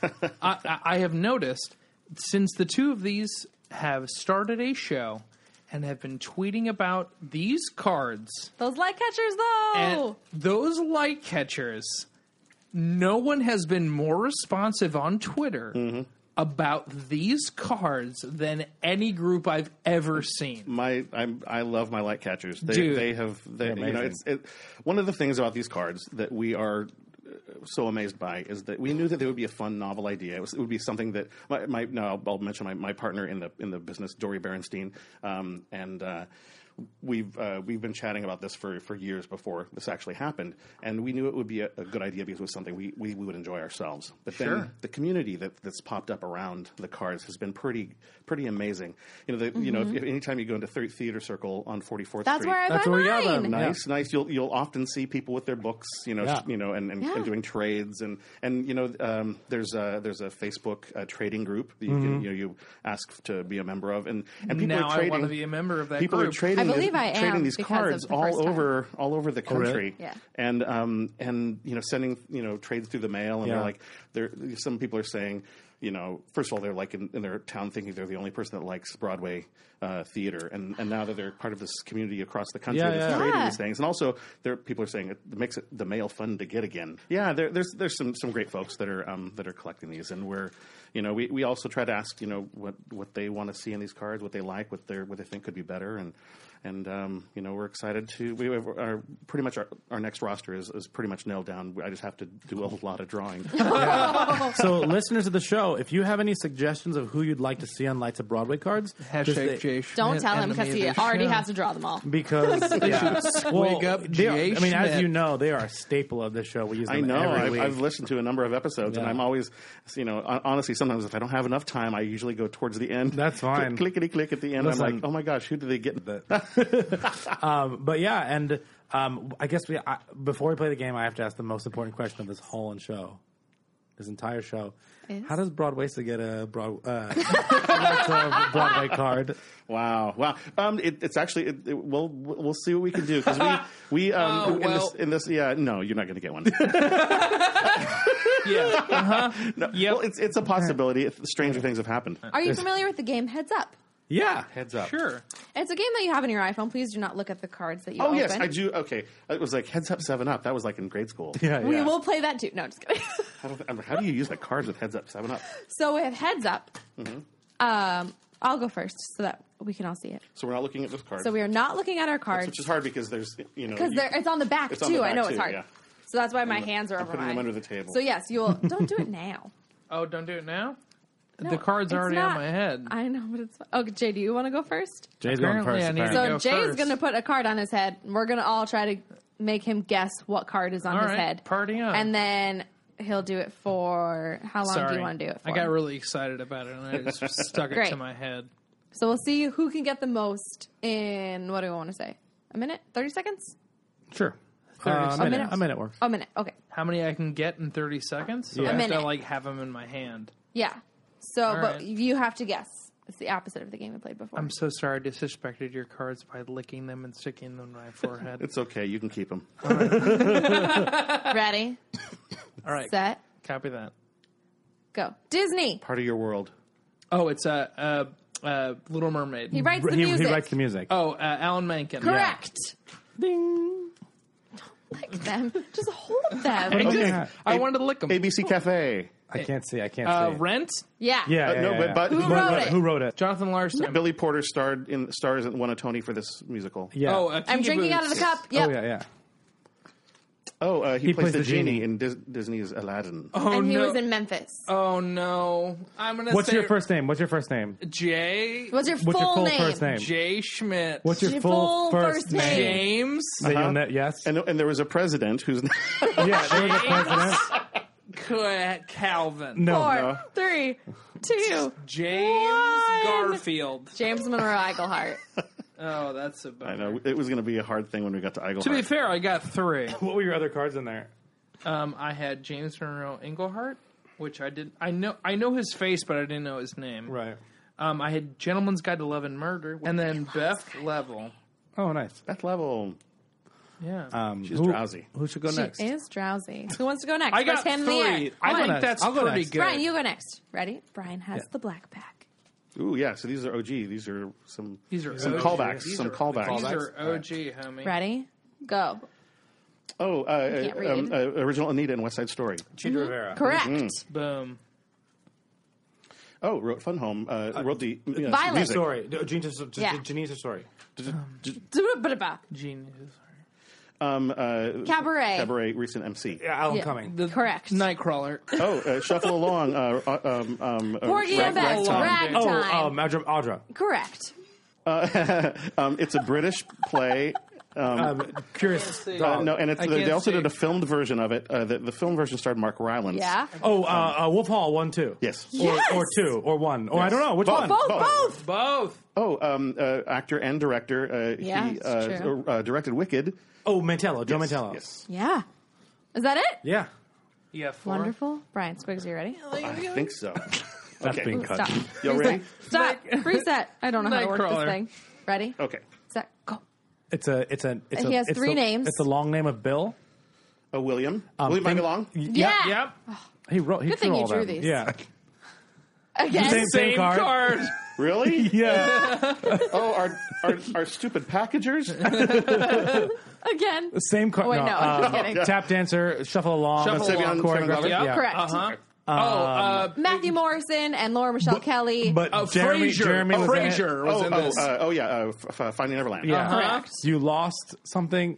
I have noticed since the two of these have started a show and have been tweeting about these cards. Those light catchers, though! And those light catchers, no one has been more responsive on Twitter about these cards than any group I've ever seen. I love my light catchers. Dude. It's one of the things about these cards that we are so amazed by is that we knew that there would be a fun, novel idea. It would be something that I'll mention my partner in the business, Dory Berenstein, and we've been chatting about this for years before this actually happened, and we knew it would be a good idea because it was something we would enjoy ourselves. But then the community that's popped up around the cards has been pretty amazing. Anytime you go into Theater Circle on 44th Street, that's where I buy mine. Nice. You'll often see people with their books, and doing trades, and there's a Facebook trading group that you ask to be a member of, and people now are trading. I want to be a member of that people group. Are trading. I believe I am trading these cards all over the country, Yeah. and sending trades through the mail, and some people are saying, first of all, they're like in their town thinking they're the only person that likes Broadway theater, and now that they're part of this community across the country that's trading these things, and also people are saying it makes the mail fun to get again. Yeah, there's some great folks that are collecting these, and we also try to ask what they want to see in these cards, what they like, what they think could be better, and we're excited to. We have pretty much our next roster is pretty much nailed down. I just have to do a lot of drawing. So, listeners of the show, show. If you have any suggestions of who you'd like to see on Lights of Broadway cards, Hashtag Jay Don't tell him because he already has to draw them all. Because Squig up Jay I mean, as Schmidt. you know, they are a staple of the show. We use them I know. every week. I've listened to a number of episodes, and I'm always, honestly, sometimes if I don't have enough time, I usually go towards the end. That's fine. Clickety-click at the end. Listen, I'm like, oh my gosh, who did they get? But yeah, and I guess before we play the game, I have to ask the most important question of this whole this entire show. How does Broadwayster get a Broadway card? Wow. It's actually we'll see what we can do because we in this no, you're not going to get one. No, Yep. Well, it's a possibility. Stranger things have happened. Are you familiar with the game Heads Up? Yeah, Heads Up. Sure. It's a game that you have on your iPhone. Please do not look at the cards that you Oh open. yes, I do. Okay, it was like Heads Up 7-Up. That was like in grade school. Yeah, We will play that too. No, just kidding. How do you use like cards with Heads Up 7-Up? So with Heads Up, I'll go first so that we can all see it. So we're not looking at this card. So we are not looking at our cards. Which is hard because there's Because it's on the back it's too. on the I know back, it's too, hard. yeah. So that's why my hands are I'm over putting my. them under the table. So yes, you will. Don't do it now. Oh, don't do it now? No, the card's it's already not. on my head. I know, but it's. Okay, Jay, do you want to go first? Jay's going Apparently, first. I need to apparently. go So Jay's first. going to put a card on his head. We're going to all try to make him guess what card is on All his right, head. party on. And then he'll do it for how long do you want to do it for? I got really excited about it, and I just stuck it Great. to my head. So we'll see who can get the most in, what do I want to say? A minute? 30 seconds? Sure. 30 minute? A minute works. A minute. Okay. How many I can get in 30 seconds? So Yeah. I A have to minute. have them in my hand. Yeah. So, All but right. you have to guess. It's the opposite of the game we played before. I'm so sorry I disrespected your cards by licking them and sticking them on my forehead. It's okay. You can keep them. Ready? All right. Set. Copy that. Go. Disney. Part of your world. Oh, it's Little Mermaid. He writes the music. He writes the music. Oh, Alan Menken. Correct. Ding. Don't lick them. Just hold them. I wanted to lick them. ABC Cafe. I can't see. I can't see. Rent? Yeah. Yeah. No, but Who wrote it? Who wrote it? Jonathan Larson. Billy Porter stars and won a Tony for this musical. Yeah. Oh, I'm Kinky drinking out of the Boots. cup. Yep. Oh, yeah. Oh, he plays the genie. genie in Disney's Aladdin. Oh, And he no. was in Memphis. Oh, no. I'm going to What's say... your first name? Jay... What's your What's your full full name? first name? Jay Schmidt. What's your Your full full first first name? name. James That you'll yes. And there was a president who's Yeah, there was a president. Calvin. No. 4, 3, 2, James 1. Garfield. James Monroe Iglehart. Oh, that's a bummer. I know it was going to be a hard thing when we got to Iglehart. To be fair, I got 3. What were your other cards in there? I had James Monroe Iglehart, which I did. I know his face, but I didn't know his name. Right. I had Gentleman's Guide to Love and Murder, and then Beth Level. Oh, nice. Beth Level. Yeah. She's drowsy. Who should go She next? is drowsy. Who wants to go next? I got First hand in the 3. air. I think next. that's I'll go pretty next. good. Brian, you go next. Ready? Brian has the black pack. Ooh, yeah. So these are OG. These are some These are some OG. callbacks. These Some are- callbacks. These are OG, homie. Ready? Go. Oh, can't read. original Anita and West Side Story. Cheetah Rivera. Correct. Boom. Oh, wrote Fun Home. Wrote the Violet. music. Story. Yeah. Janine's story. Genius. Cabaret. Cabaret. Recent MC. Yeah, Alan Yeah. Cumming. Correct. Nightcrawler. Oh, Shuffle Along. Porgy and Bess. Ragtime. Ragtime. Audra. Correct. It's a British play. Curious. No, and I can't they also see. did a filmed version of it. The film version starred Mark Rylance. Yeah. Oh, Wolf Hall 1, 2. Yes. Or 2 or 1. Or I don't know which Both. one. Both. Both. Oh, actor and director. Yeah, he it's true. directed Wicked. Oh, Mantello. Joe Yes, Mantello. Yes. Yeah. Is that it? Yeah. You have 4. Wonderful. Brian, Squigs, you ready? I think so. That's Okay. being cut. Stop. Y'all ready? Stop. Reset. I don't know how to work this Nightcrawler. thing. Ready? Okay. Set. Go. He has 3 names. It's a long name of Bill. William. William Buggy Long. Yeah. Yep. He wrote. He Good thing drew you all drew them. these. Yeah. Again. Same card. Really? Yeah. Oh, our stupid packagers. Again. The same card. Oh, wait, no, I'm just kidding. Tap dancer, shuffle along, Shuffle along. choreographer. Yep. Yeah. Correct. Uh-huh. Matthew Morrison and Laura Michelle Kelly. But Jeremy was in it. Frasier was in this. Finding Neverland. Yeah. Correct. You lost something.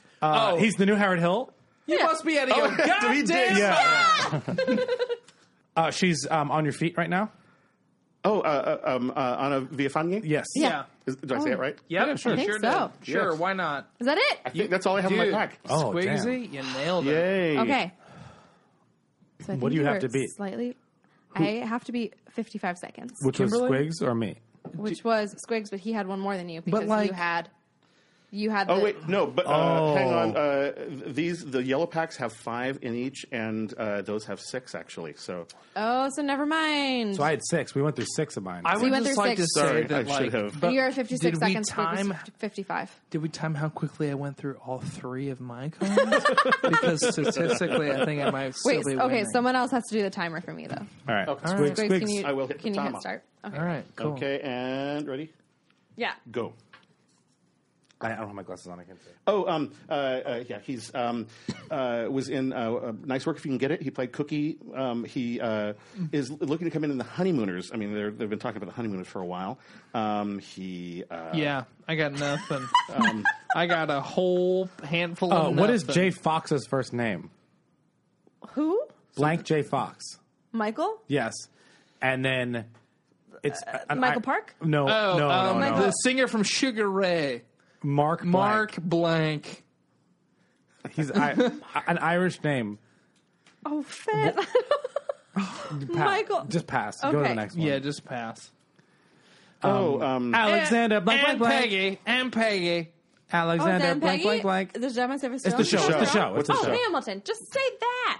He's the new Harold Hill. You must be out of your goddamn David. Yeah. She's on your feet right now. Oh, Anna Villafañe? Yes. Yeah. Did I say it right? Yep, Yeah, sure. I think sure so. did. Sure, Yes. why not? Is that it? I think that's all I have in my pack. Oh, Squigsy, you nailed it. Yay. Okay. So I What think do you have were to beat? Slightly. I have to beat 55 seconds. Which Kimberly? was Squigs or me? Which was Squigs, but he had one more than you because like- you had Oh the, wait, no, but hang on. The yellow packs have 5 in each, and those have 6 actually. So Oh, so never mind. So I had 6. We went through 6 of mine. I So would you went just through like to 6. say Sorry, that, I should have. but You're at 56 did we seconds. Squig was time? 55. Did we time how quickly I went through all 3 of my cards? Because statistically, I think I might still Wait, be okay, winning. someone else has to do the timer for me, though. All right. Okay. Squigs, Squigs, Squigs. can you, I will hit the can you hit timer. start? Okay. All right, cool. Okay, and ready? Yeah. Go. I don't have my glasses on. I can't see. Oh, yeah, he's was in Nice Work If You Can Get It. He played Cookie. He is looking to come in the Honeymooners. I mean, they've been talking about the Honeymooners for a while. Yeah, I got nothing. I got a whole handful of nothing. What is Jay Fox's first name? Who? Blank Jay Fox. Michael? Yes. And then it's Michael Park? No, no. The singer from Sugar Ray. Mark Blank. He's an Irish name. Oh, Finn. Michael. Just pass. Go to the Okay. next one. Yeah, just pass. Alexander blank and blank Peggy. And Peggy. Alexander Dan blank Peggy? blank blank. Is this Gemma Silverstone? It's the show. It's the show. It's the Oh, show. Hamilton. Just say that.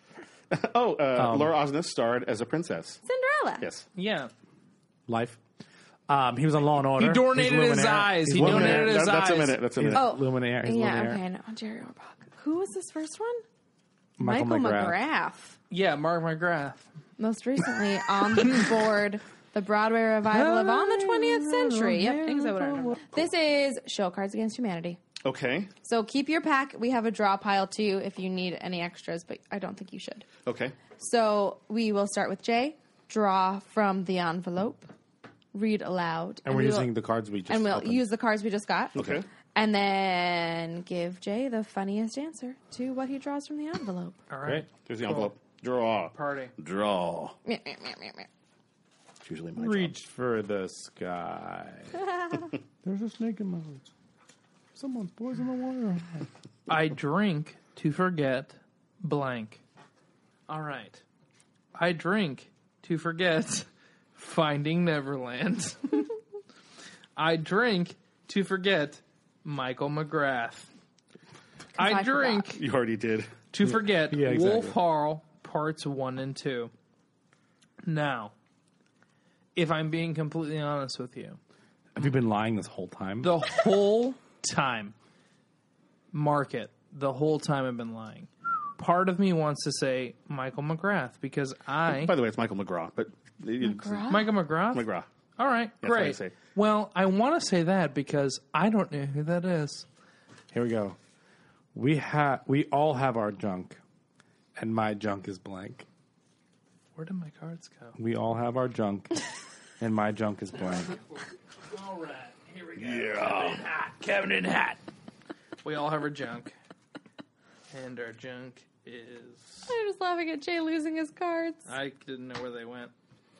Laura Osnes starred as a princess. Cinderella. Yes. Yeah. Life. He was on Law and Order. He donated He's his Luminaire. eyes. He's He donated Luminaire. his That's eyes. a minute. That's a minute. Oh. Luminaire. He's Yeah, Luminaire. okay. No, Jerry Orbach. Who was this first one? Michael McGrath. Yeah, Mark McGrath. Most recently on the board, the Broadway revival of On the 20th Century. Yep, things I would remember. This is Show Cards Against Humanity. Okay. So keep your pack. We have a draw pile too if you need any extras, but I don't think you should. Okay. So we will start with Jay. Draw from the envelope. Read aloud. And we're we will- using the cards we just And we'll opened. use the cards we just got. Okay. And then give Jay the funniest answer to what he draws from the envelope. All right. Great. There's the envelope. Draw. Party. Draw. Meh, meh, meh, meh, meh. It's usually my Reach for the sky. There's a snake in my woods. Someone's poisoning the water. I drink to forget blank. All right. I drink to forget Finding Neverland. I drink to forget Michael McGrath. I drink job. You already did. to forget Yeah, exactly. Wolf Hall Parts 1 and 2. Now, if I'm being completely honest with you, Have you been lying this whole time? the whole time, mark it, the whole time I've been lying. Part of me wants to say Michael McGrath because By the way, it's Michael McGraw, but Michael McGrath? McGraw. All right, That's what I great. say. Well, I want to say that because I don't know who that is. Here we go. We all have our junk, and my junk is blank. Where did my cards go? We all have our junk, and my junk is blank. All right, here we go. Yeah. Kevin in hat. We all have our junk. And our junk is... I'm just laughing at Jay losing his cards. I didn't know where they went.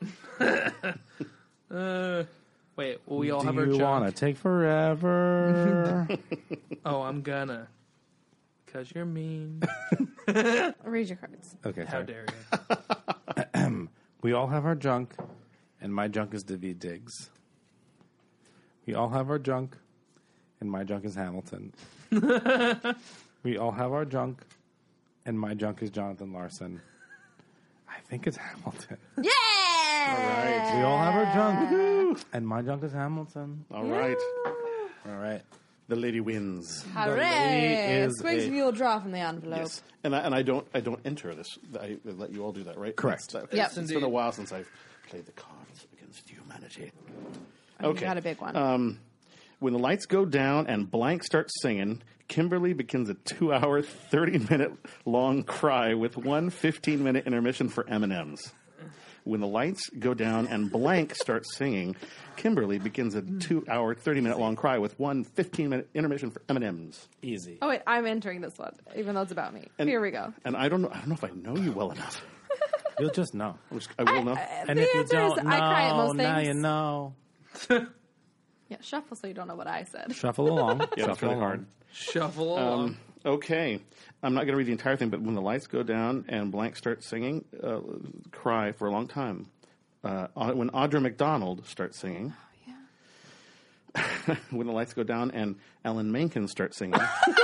Wait, well, we all have our Do you junk. want to take forever? Oh, I'm gonna. Because you're mean. Read your cards. Okay, How sorry. dare you? We all have our junk, and my junk is Daveed Diggs. We all have our junk, and my junk is Hamilton. We all have our junk, and my junk is Jonathan Larson. I think it's Hamilton. Yeah! All right. We all have our junk, and my junk is Hamilton. All right. All right. The lady wins. Hooray! is Squigs, a- you'll draw from the envelope. Yes. And I don't enter this. I let you all do that, right? Correct. It's Yep. It's been a while since I've played the cards against humanity. Okay. You got a big one. When the lights go down and blank starts singing, Kimberly begins a 2-hour, 30-minute long cry with one 15-minute intermission for M&Ms. When the lights go down and blank starts singing, Kimberly begins a 2-hour, 30-minute long cry with one 15-minute intermission for M&Ms. Easy. Oh, wait, I'm entering this one, even though it's about me. Here we go. And I don't know if I know you well enough. You'll just know. I will know. And the if you answer is don't I cry at most know, now things. you know. Yeah, shuffle so you don't know what I said. Shuffle along. Yeah, that's really hard. Shuffle along. Okay. I'm not going to read the entire thing, but when the lights go down and blank starts singing, cry for a long time. When Audra McDonald starts singing, when the lights go down and Alan Menken starts singing.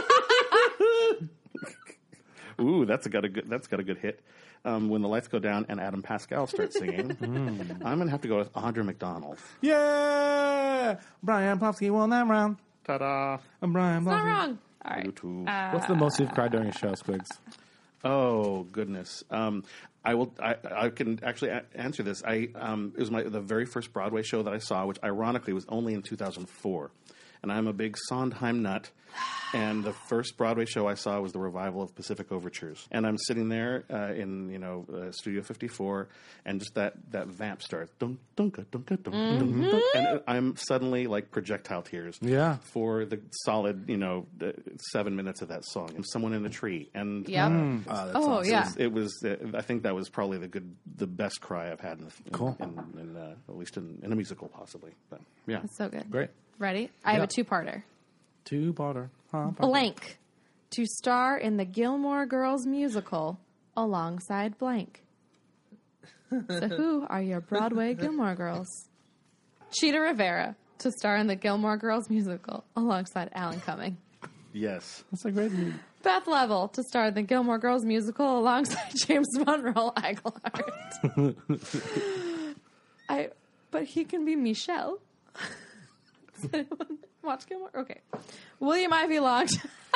Ooh, that's got a good hit. When the lights go down and Adam Pascal starts singing, I'm going to have to go with Audra McDonald. Yeah! Brian Plofsky won that round. Ta-da! It's Brian not Plofsky. wrong. All right. What's the most you've cried during a show, Squigs? Oh goodness! I can actually answer this. It was the very first Broadway show that I saw, which ironically was only in 2004. And I'm a big Sondheim nut. And the first Broadway show I saw was the revival of Pacific Overtures. And I'm sitting there in Studio 54, and just that vamp starts, dunk, dunk, dunk, dunk, dunk, dunk, and I'm suddenly like projectile tears. Yeah. For the solid 7 minutes of that song. And someone in a tree. And Yep. it was. I think that was probably the best cry I've had. Cool. At least in a musical, possibly. But yeah, That's so good. Great. Ready? I have a two-parter. Two-parter. Blank. To star in the Gilmore Girls musical alongside blank. So who are your Broadway Gilmore Girls? Cheetah Rivera. To star in the Gilmore Girls musical alongside Alan Cumming. Yes. That's a great movie. Beth Level. To star in the Gilmore Girls musical alongside James Monroe Iglehart. But he can be Michelle. Does anyone watch Gilmore? Okay. William Ivy Long.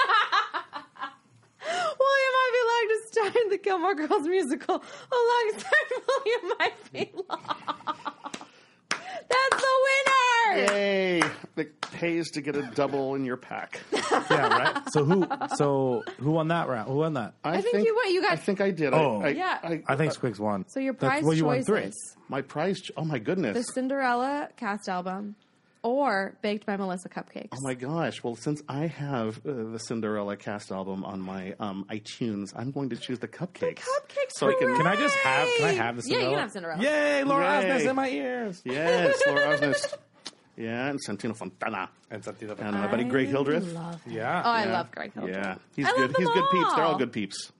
William Ivy Long to star in the Gilmore Girls musical alongside William Ivy Long. That's the winner! Yay! It pays to get a double in your pack. Yeah, right. So who won that round? Who won that? I think you won. You got. I think I did. Oh. Yeah. I think Squigs won. So your prize you won choices: three. My prize. Oh my goodness. the Cinderella cast album, or Baked by Melissa cupcakes. Oh my gosh! Well, since I have the Cinderella cast album on my iTunes, I'm going to choose the cupcakes. Cupcakes. So I can. Can I have the Cinderella? Yeah, you can have Cinderella. Yay, Laura Yay. Osnes in my ears. Yes, Laura Osnes. Yeah, and Santino Fontana. And my buddy Greg Hildreth. Yeah. Oh, I love Greg Hildreth. Yeah, he's I good. love them He's good peeps. They're all all. good peeps.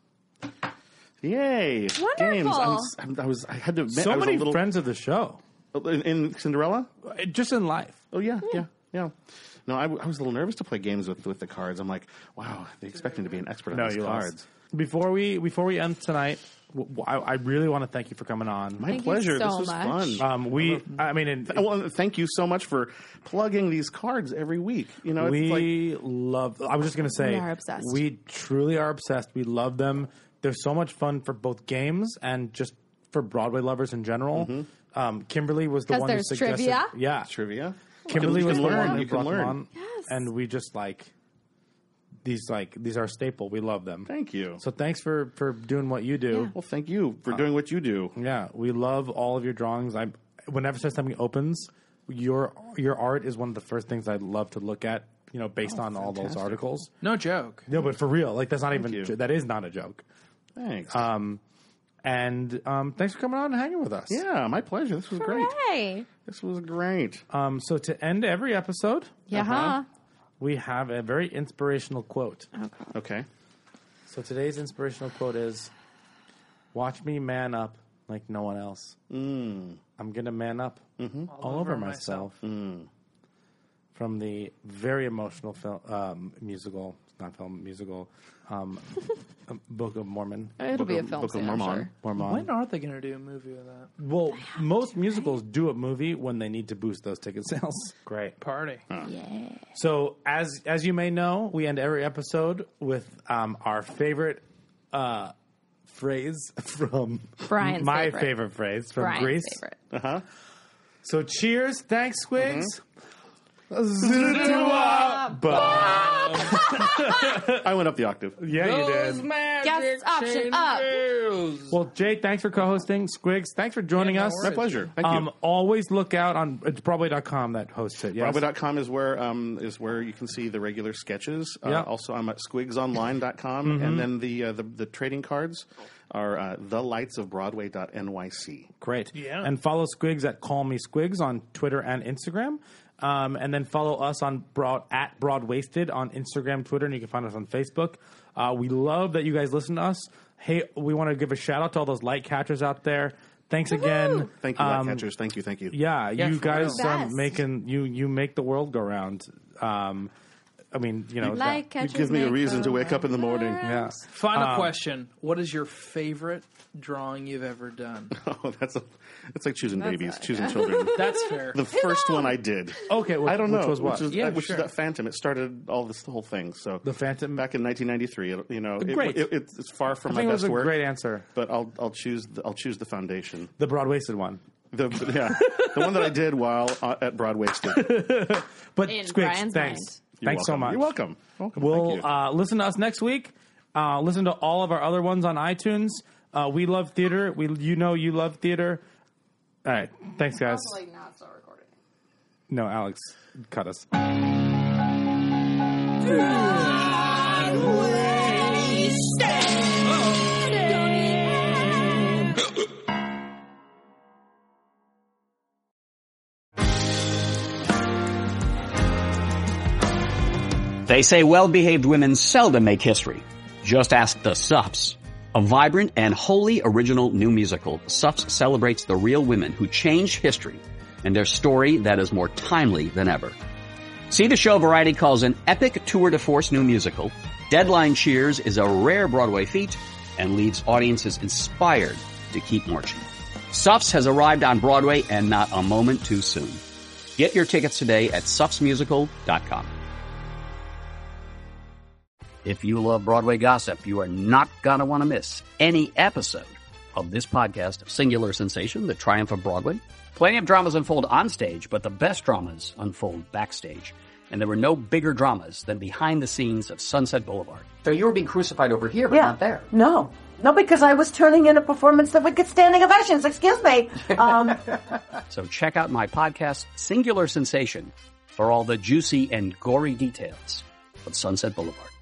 Yay! Wonderful. Games. I had to admit, So I was many a little friends of the show. in Cinderella. Just in life. Oh yeah. No, I was a little nervous to play games with the cards. I'm like, wow, they expect me to be an expert on these cards. Before we end tonight, I really want to thank you for coming on. My Thank you pleasure. so This was much. fun. Thank you so much for plugging these cards every week. You know, we love. I was just going to say, We are obsessed. We truly are obsessed. We love them. They're so much fun for both games and just for Broadway lovers in general. Kimberly was the 'Cause one who there's suggested. trivia? Yeah, trivia. Kimberly You was can the learn. one who You can brought them learn. on, Yes. and we just these are staple. We love them. Thank you. So thanks for doing what you do. Well, thank you for doing what you do. Yeah, we love all of your drawings. Whenever something opens, your art is one of the first things I love to look at. You know, based on all those articles. No joke. No, but for real, that's not Thank even you. that is not a joke. Thanks. And thanks for coming on and hanging with us. Yeah, my pleasure. This was great. Hooray. This was great. So to end every episode, Yeah. we have a very inspirational quote. Okay. So today's inspirational quote is, "Watch me man up like no one else. I'm gonna man up all over myself." From the very emotional film, musical, Book of Mormon. It'll be a film Book of soon, I'm Mormon. sure. When are they going to do a movie of that? Well, most musicals do a movie when they need to boost those ticket sales. Great. Party. Yeah. So, as you may know, we end every episode with our favorite phrase from Brian's my favorite. phrase from Brian's Greece. favorite. So, cheers. Thanks, Squigs. Zoot-a-wah, Bob. I went up the octave. Yeah, you did. Guest option up. Well, Jay, thanks for co-hosting. Squigs, thanks for joining us. My pleasure. Thank you. Always look out on it's Broadway.com that hosts it. Yes? Broadway.com is where you can see the regular sketches. Also, I'm at squigsonline.com, and then the trading cards are thelightsofbroadway.nyc. Great. Yeah. And follow Squigs at Call Me Squigs on Twitter and Instagram. And then follow us on at Broadwasted on Instagram, Twitter, and you can find us on Facebook. We love that you guys listen to us. Hey, we want to give a shout out to all those light catchers out there. Thanks again. Thank you, light catchers. Thank you. Yeah, you guys are Best. making you make the world go round. I mean, Light It catchers gives me a make reason to the wake up in the morning. yeah. Final question. What is your favorite drawing you've ever done? Oh, it's like choosing babies, choosing children. That's fair. The first one I did. Okay, I don't know. Which was what? Which is sure. that Phantom. It started all this whole thing. So The Phantom? back in 1993. Great. It's far from I my think it best was a work. great answer. But I'll choose the foundation. The Broadwasted one. The one that I did while at Broadwasted. But In Squigs, Brian's thanks. mind. You're Thanks so welcome. much. You're welcome. We'll Thank you. listen to us next week. Listen to all of our other ones on iTunes. We love theater. You love theater. All right. Thanks, guys. not start recording. No, Alex, cut us. They say well-behaved women seldom make history. Just ask the Sups. A vibrant and wholly original new musical, Sups celebrates the real women who changed history and their story that is more timely than ever. See the show Variety calls an epic tour de force new musical. Deadline cheers is a rare Broadway feat and leaves audiences inspired to keep marching. Sups has arrived on Broadway and not a moment too soon. Get your tickets today at supsmusical.com. If you love Broadway gossip, you are not going to want to miss any episode of this podcast of Singular Sensation, The Triumph of Broadway. Plenty of dramas unfold on stage, but the best dramas unfold backstage. And there were no bigger dramas than behind the scenes of Sunset Boulevard. So you were being crucified over here, but not there. No, because I was turning in a performance that would get standing ovations. Excuse me. So check out my podcast, Singular Sensation, for all the juicy and gory details of Sunset Boulevard.